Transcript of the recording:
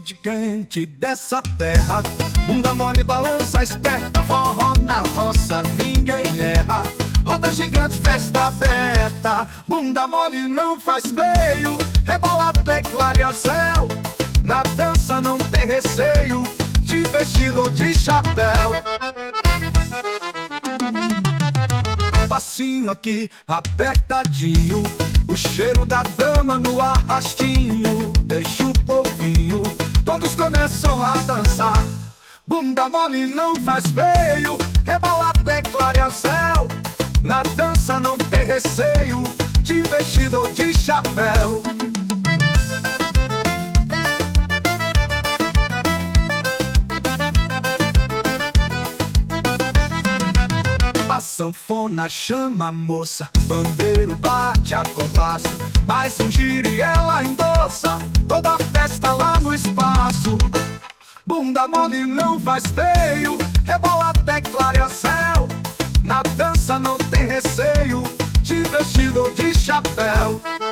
de quente dessa terra. Bunda mole, balança esperta, forró na roça, ninguém erra. Roda gigante, festa aberta. Bunda mole não faz feio, rebola até clarear céu. Na dança não tem receio, de vestido ou de chapéu. Passinho aqui, apertadinho, o cheiro da dama no arrastinho. Deixa o povinho, todos começam a dançar. Bunda mole não faz feio, rebola até clarear céu. Na dança não tem receio, de vestido ou de chapéu. A sanfona chama a moça, bandeiro bate a compasso, mais um giro e ela endossa toda a festa lá no espaço. Bunda mole não faz feio, rebola até clarear céu. Na dança não tem receio, de vestido ou de chapéu.